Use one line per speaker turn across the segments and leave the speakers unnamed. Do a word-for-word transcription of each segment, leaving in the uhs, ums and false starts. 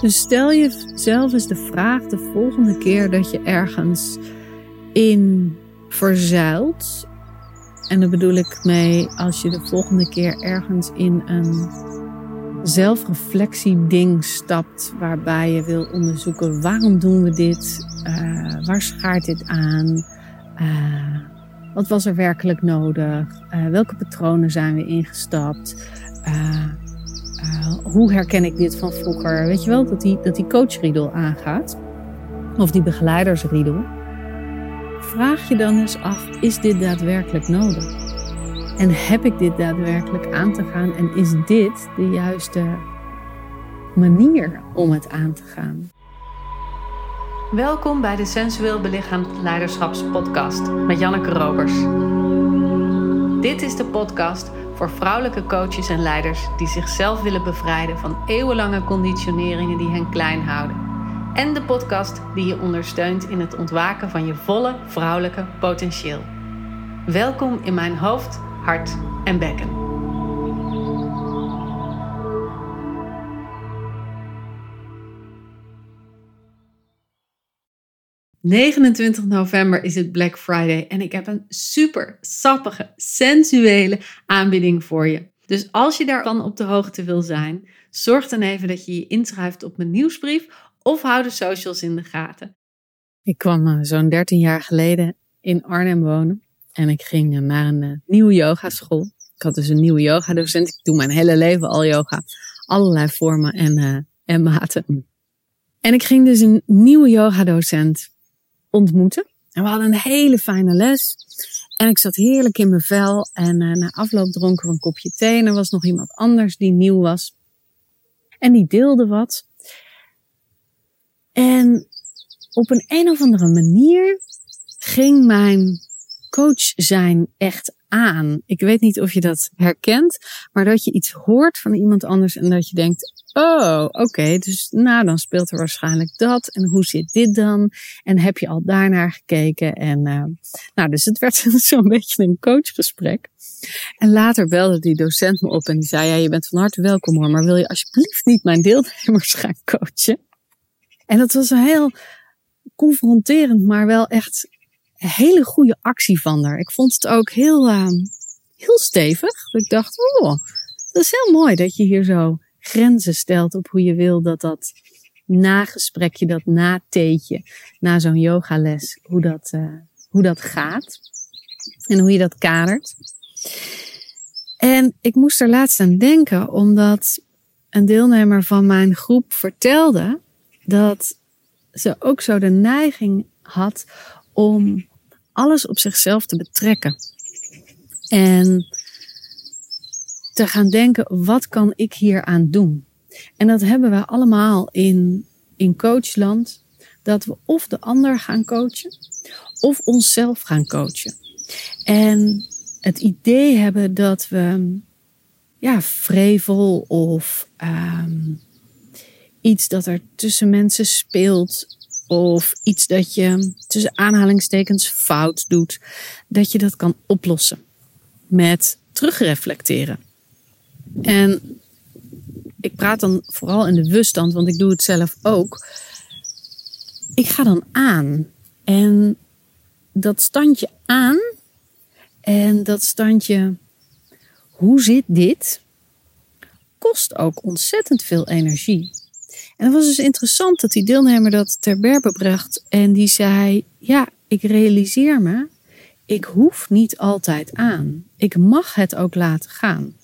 Dus stel jezelf eens de vraag de volgende keer dat je ergens in verzuilt. En daar bedoel ik mee als je de volgende keer ergens in een zelfreflectie-ding stapt. Waarbij je wil onderzoeken waarom doen we dit? Uh, waar schaart dit aan? Uh, wat was er werkelijk nodig? Uh, welke patronen zijn we ingestapt? Uh, uh, hoe herken ik dit van vroeger? Weet je wel, dat die, dat die coachriedel aangaat. Of die begeleidersriedel. Vraag je dan eens af, is dit daadwerkelijk nodig? En heb ik dit daadwerkelijk aan te gaan? En is dit de juiste manier om het aan te gaan?
Welkom bij de Sensueel Belichaamd Leiderschapspodcast met Janneke Robers. Dit is de podcast voor vrouwelijke coaches en leiders die zichzelf willen bevrijden van eeuwenlange conditioneringen die hen klein houden. En de podcast die je ondersteunt in het ontwaken van je volle vrouwelijke potentieel. Welkom in mijn hoofd, hart en bekken. negenentwintig november is het Black Friday en ik heb een super sappige, sensuele aanbieding voor je. Dus als je daarvan op de hoogte wil zijn, zorg dan even dat je je inschrijft op mijn nieuwsbrief of hou de socials in de gaten.
Ik kwam uh, zo'n dertien jaar geleden in Arnhem wonen en ik ging uh, naar een uh, nieuwe yogaschool. Ik had dus een nieuwe yogadocent. Ik doe mijn hele leven al yoga. Allerlei vormen en, uh, en maten. En ik ging dus een nieuwe yogadocent ontmoeten. En we hadden een hele fijne les. En ik zat heerlijk in mijn vel. En uh, na afloop dronken we een kopje thee. En er was nog iemand anders die nieuw was. En die deelde wat. En op een een of andere manier ging mijn coach zijn echt aan. Ik weet niet of je dat herkent, maar dat je iets hoort van iemand anders en dat je denkt, oh, oké, okay, dus nou dan speelt er waarschijnlijk dat en hoe zit dit dan? En heb je al daarnaar gekeken? En uh, nou, dus het werd zo'n beetje een coachgesprek. En later belde die docent me op en die zei, ja, je bent van harte welkom hoor, maar wil je alsjeblieft niet mijn deelnemers gaan coachen? En dat was een heel confronterend, maar wel echt een hele goede actie van haar. Ik vond het ook heel, uh, heel stevig. Ik dacht, oh, dat is heel mooi dat je hier zo grenzen stelt op hoe je wil dat dat nagesprekje, dat natheetje, na zo'n yogales, hoe dat, uh, hoe dat gaat. En hoe je dat kadert. En ik moest er laatst aan denken, omdat een deelnemer van mijn groep vertelde dat ze ook zo de neiging had om alles op zichzelf te betrekken. En te gaan denken, wat kan ik hier aan doen? En dat hebben we allemaal in, in coachland. Dat we of de ander gaan coachen, of onszelf gaan coachen. En het idee hebben dat we ja, vrevel of um, iets dat er tussen mensen speelt, of iets dat je tussen aanhalingstekens fout doet, dat je dat kan oplossen met terugreflecteren. En ik praat dan vooral in de we-stand, want ik doe het zelf ook. Ik ga dan aan. En dat standje aan en dat standje, hoe zit dit, kost ook ontzettend veel energie. En het was dus interessant dat die deelnemer dat ter berbe bracht. En die zei, ja, ik realiseer me, ik hoef niet altijd aan. Ik mag het ook laten gaan.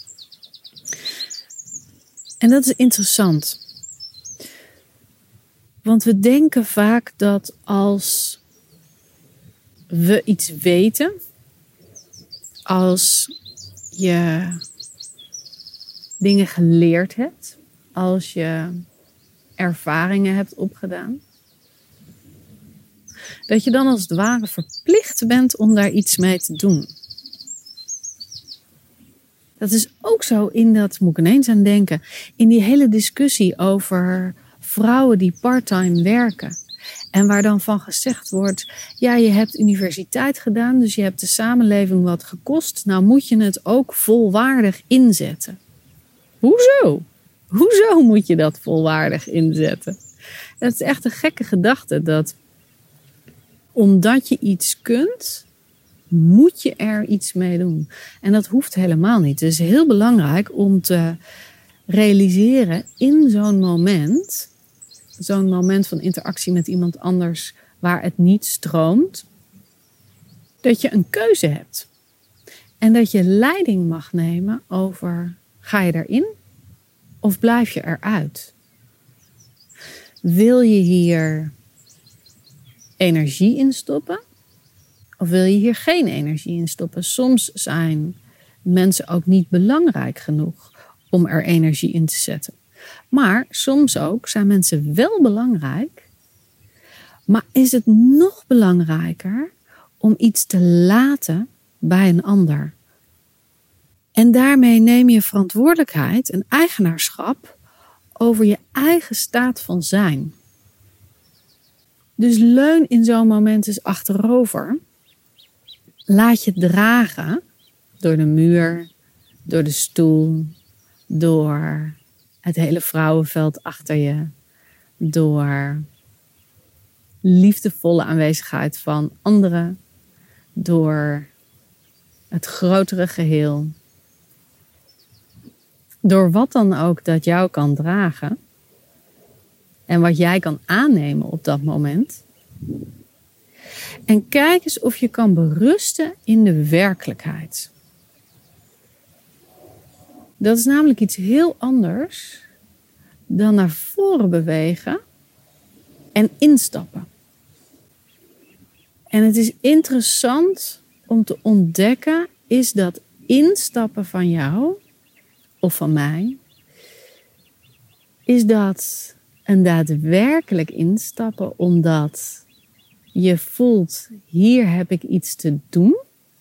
En dat is interessant. Want we denken vaak dat als we iets weten, als je dingen geleerd hebt, als je ervaringen hebt opgedaan, dat je dan als het ware verplicht bent om daar iets mee te doen. Dat is ook zo in dat, moet ik ineens aan denken, in die hele discussie over vrouwen die parttime werken. En waar dan van gezegd wordt, ja, je hebt universiteit gedaan, dus je hebt de samenleving wat gekost. Nou moet je het ook volwaardig inzetten. Hoezo? Hoezo moet je dat volwaardig inzetten? Het is echt een gekke gedachte dat omdat je iets kunt, moet je er iets mee doen. En dat hoeft helemaal niet. Het is heel belangrijk om te realiseren in zo'n moment, zo'n moment van interactie met iemand anders waar het niet stroomt, dat je een keuze hebt. En dat je leiding mag nemen over, ga je erin of blijf je eruit? Wil je hier energie in stoppen? Of wil je hier geen energie in stoppen? Soms zijn mensen ook niet belangrijk genoeg om er energie in te zetten. Maar soms ook zijn mensen wel belangrijk. Maar is het nog belangrijker om iets te laten bij een ander? En daarmee neem je verantwoordelijkheid en eigenaarschap over je eigen staat van zijn. Dus leun in zo'n moment eens achterover. Laat je dragen door de muur, door de stoel, door het hele vrouwenveld achter je, door liefdevolle aanwezigheid van anderen, door het grotere geheel. Door wat dan ook dat jou kan dragen en wat jij kan aannemen op dat moment. En kijk eens of je kan berusten in de werkelijkheid. Dat is namelijk iets heel anders dan naar voren bewegen en instappen. En het is interessant om te ontdekken, is dat instappen van jou of van mij, is dat een daadwerkelijk instappen omdat je voelt, hier heb ik iets te doen?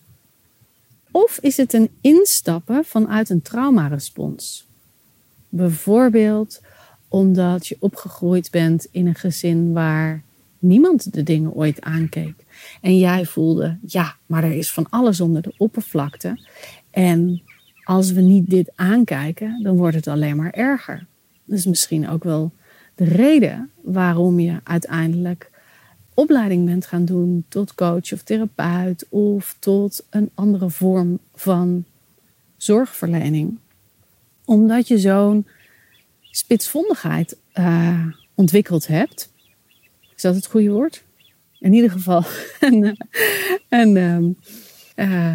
Of is het een instappen vanuit een traumarespons? Bijvoorbeeld omdat je opgegroeid bent in een gezin waar niemand de dingen ooit aankeek. En jij voelde, ja, maar er is van alles onder de oppervlakte. En als we niet dit aankijken, dan wordt het alleen maar erger. Dat is misschien ook wel de reden waarom je uiteindelijk opleiding bent gaan doen tot coach of therapeut of tot een andere vorm van zorgverlening. Omdat je zo'n spitsvondigheid uh, ontwikkeld hebt. Is dat het goede woord? In ieder geval een, een, um, uh,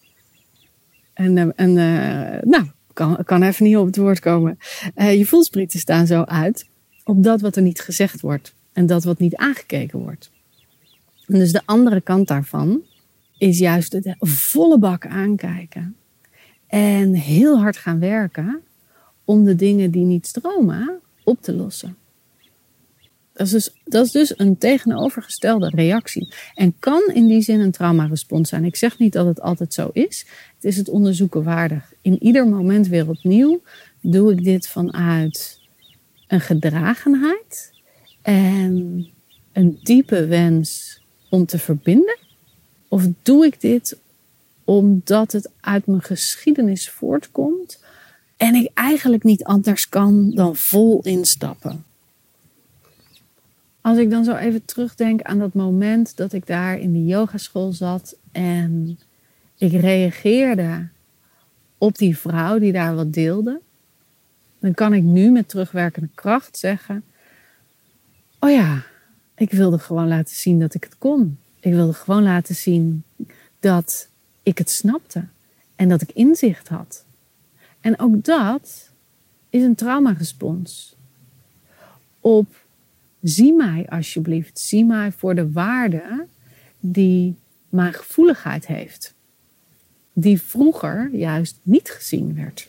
een, een uh, nou, kan, kan even niet op het woord komen. Uh, je voelsprieten staan zo uit op dat wat er niet gezegd wordt en dat wat niet aangekeken wordt. En dus de andere kant daarvan is juist de volle bak aankijken en heel hard gaan werken om de dingen die niet stromen op te lossen. Dat is, dus, dat is dus een tegenovergestelde reactie. En kan in die zin een traumarespons zijn. Ik zeg niet dat het altijd zo is. Het is het onderzoeken waardig. In ieder moment weer opnieuw doe ik dit vanuit een gedragenheid en een diepe wens om te verbinden. Of doe ik dit omdat het uit mijn geschiedenis voortkomt en ik eigenlijk niet anders kan dan vol instappen. Als ik dan zo even terugdenk aan dat moment dat ik daar in de yogaschool zat en ik reageerde op die vrouw die daar wat deelde, dan kan ik nu met terugwerkende kracht zeggen, oh ja, ik wilde gewoon laten zien dat ik het kon. Ik wilde gewoon laten zien dat ik het snapte en dat ik inzicht had. En ook dat is een traumarespons op zie mij alsjeblieft, zie mij voor de waarde die mijn gevoeligheid heeft. Die vroeger juist niet gezien werd.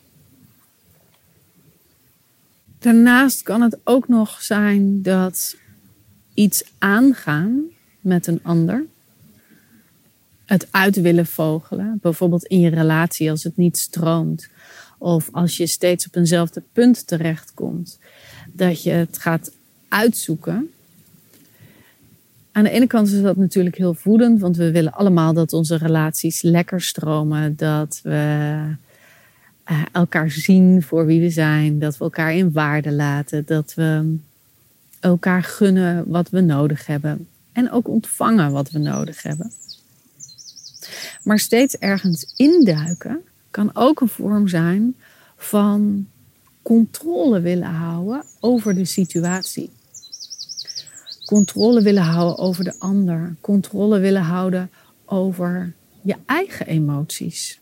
Daarnaast kan het ook nog zijn dat iets aangaan met een ander, het uit willen vogelen, bijvoorbeeld in je relatie als het niet stroomt, of als je steeds op eenzelfde punt terechtkomt, dat je het gaat uitzoeken. Aan de ene kant is dat natuurlijk heel voedend, want we willen allemaal dat onze relaties lekker stromen, dat we uh, elkaar zien voor wie we zijn. Dat we elkaar in waarde laten. Dat we elkaar gunnen wat we nodig hebben. En ook ontvangen wat we nodig hebben. Maar steeds ergens induiken kan ook een vorm zijn van controle willen houden over de situatie. Controle willen houden over de ander. Controle willen houden over je eigen emoties.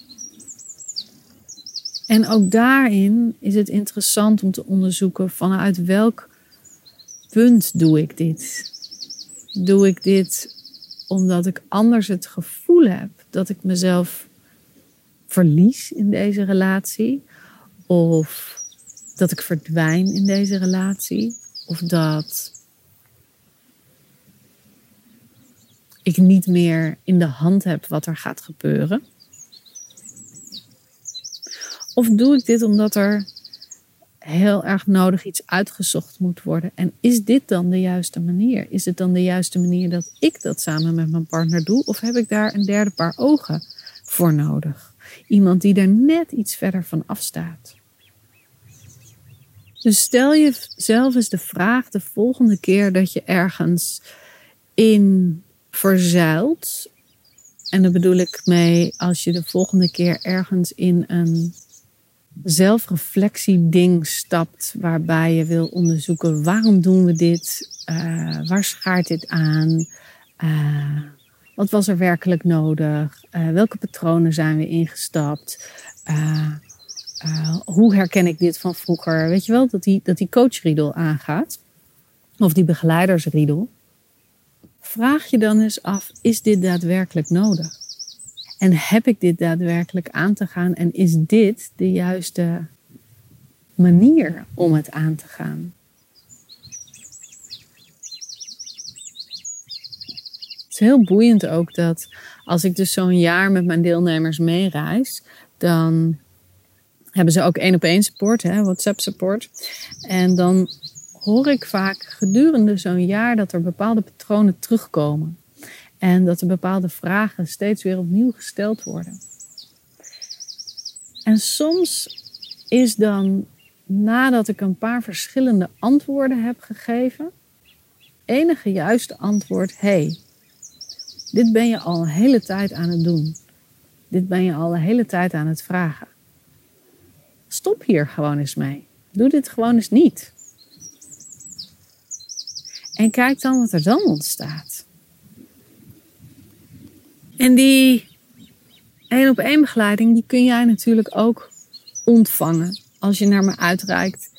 En ook daarin is het interessant om te onderzoeken vanuit welk punt doe ik dit. Doe ik dit omdat ik anders het gevoel heb dat ik mezelf verlies in deze relatie? Of dat ik verdwijn in deze relatie? Of dat ik niet meer in de hand heb wat er gaat gebeuren? Of doe ik dit omdat er heel erg nodig iets uitgezocht moet worden? En is dit dan de juiste manier? Is het dan de juiste manier dat ik dat samen met mijn partner doe? Of heb ik daar een derde paar ogen voor nodig? Iemand die er net iets verder van afstaat. Dus stel jezelf eens de vraag de volgende keer dat je ergens in verzuilt. En daar bedoel ik mee als je de volgende keer ergens in een zelfreflectie-ding stapt. Waarbij je wil onderzoeken waarom doen we dit? Uh, waar schaart dit aan? Uh, wat was er werkelijk nodig? Uh, welke patronen zijn we ingestapt? Uh, uh, hoe herken ik dit van vroeger? Weet je wel, dat die, dat die coachriedel aangaat. Of die begeleidersriedel. Vraag je dan eens af, is dit daadwerkelijk nodig? En heb ik dit daadwerkelijk aan te gaan? En is dit de juiste manier om het aan te gaan? Het is heel boeiend ook dat als ik dus zo'n jaar met mijn deelnemers meereis, dan hebben ze ook één op één support, hè, WhatsApp support. En dan hoor ik vaak gedurende zo'n jaar dat er bepaalde patronen terugkomen. En dat er bepaalde vragen steeds weer opnieuw gesteld worden. En soms is dan, nadat ik een paar verschillende antwoorden heb gegeven, enige juiste antwoord: hey, dit ben je al een hele tijd aan het doen. Dit ben je al een hele tijd aan het vragen. Stop hier gewoon eens mee. Doe dit gewoon eens niet. En kijk dan wat er dan ontstaat. En die één op één begeleiding, die kun jij natuurlijk ook ontvangen als je naar me uitreikt.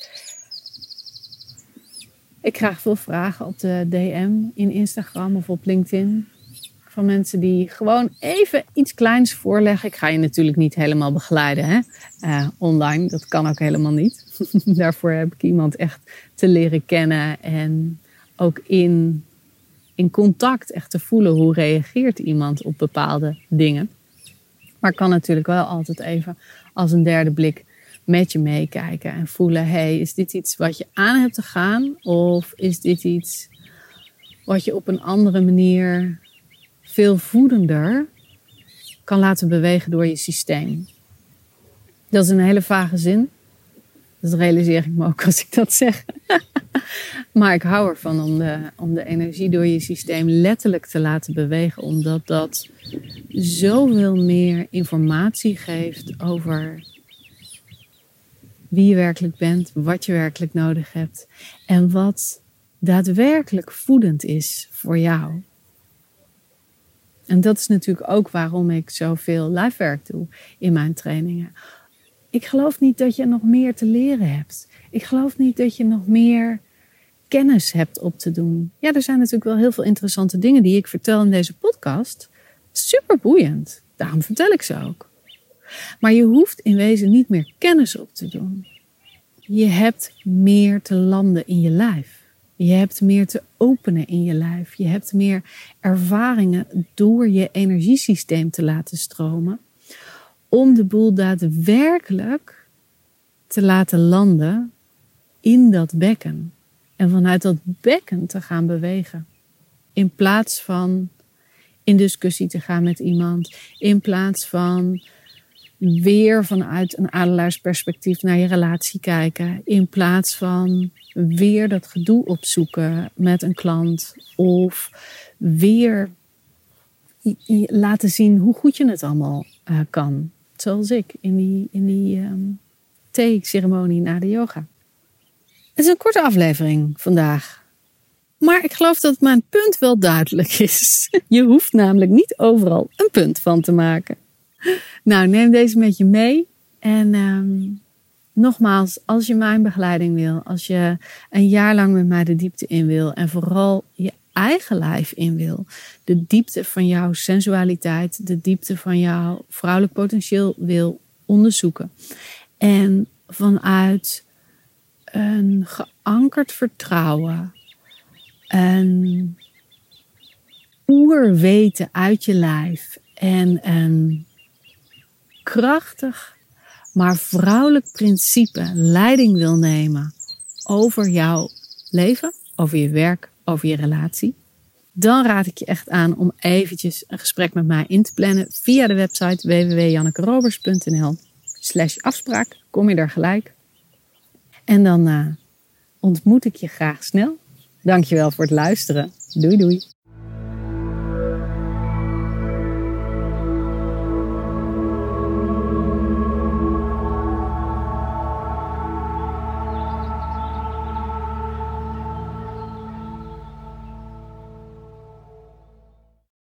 Ik krijg veel vragen op de D M in Instagram of op LinkedIn. Van mensen die gewoon even iets kleins voorleggen. Ik ga je natuurlijk niet helemaal begeleiden, hè? Uh, online. Dat kan ook helemaal niet. Daarvoor heb ik iemand echt te leren kennen. En ook in, in contact echt te voelen hoe reageert iemand op bepaalde dingen. Maar ik kan natuurlijk wel altijd even als een derde blik met je meekijken. En voelen, hey, is dit iets wat je aan hebt te gaan? Of is dit iets wat je op een andere manier veel voedender kan laten bewegen door je systeem? Dat is een hele vage zin. Dat realiseer ik me ook als ik dat zeg. Maar ik hou ervan om de, om de energie door je systeem letterlijk te laten bewegen. Omdat dat zoveel meer informatie geeft over wie je werkelijk bent. Wat je werkelijk nodig hebt. En wat daadwerkelijk voedend is voor jou. En dat is natuurlijk ook waarom ik zoveel lijfwerk doe in mijn trainingen. Ik geloof niet dat je nog meer te leren hebt. Ik geloof niet dat je nog meer kennis hebt op te doen. Ja, er zijn natuurlijk wel heel veel interessante dingen die ik vertel in deze podcast. Super boeiend. Daarom vertel ik ze ook. Maar je hoeft in wezen niet meer kennis op te doen. Je hebt meer te landen in je lijf. Je hebt meer te openen in je lijf. Je hebt meer ervaringen door je energiesysteem te laten stromen. Om de boel daadwerkelijk te laten landen in dat bekken. En vanuit dat bekken te gaan bewegen. In plaats van in discussie te gaan met iemand. In plaats van weer vanuit een adelaarsperspectief naar je relatie kijken. In plaats van weer dat gedoe opzoeken met een klant. Of weer laten zien hoe goed je het allemaal uh, kan. Zoals ik in die, in die um, thee-ceremonie na de yoga. Het is een korte aflevering vandaag. Maar ik geloof dat mijn punt wel duidelijk is. Je hoeft namelijk niet overal een punt van te maken. Nou, neem deze met je mee. En um, nogmaals, als je mijn begeleiding wil. Als je een jaar lang met mij de diepte in wil. En vooral je eigen lijf in wil. De diepte van jouw sensualiteit. De diepte van jouw vrouwelijk potentieel wil onderzoeken. En vanuit een geankerd vertrouwen. Een oerweten uit je lijf. En een krachtig, maar vrouwelijk principe leiding wil nemen over jouw leven, over je werk, over je relatie, dan raad ik je echt aan om eventjes een gesprek met mij in te plannen via de website w w w punt jannekerobers punt n l slash afspraak. Kom je daar gelijk. En dan uh, ontmoet ik je graag snel. Dankjewel voor het luisteren. Doei doei.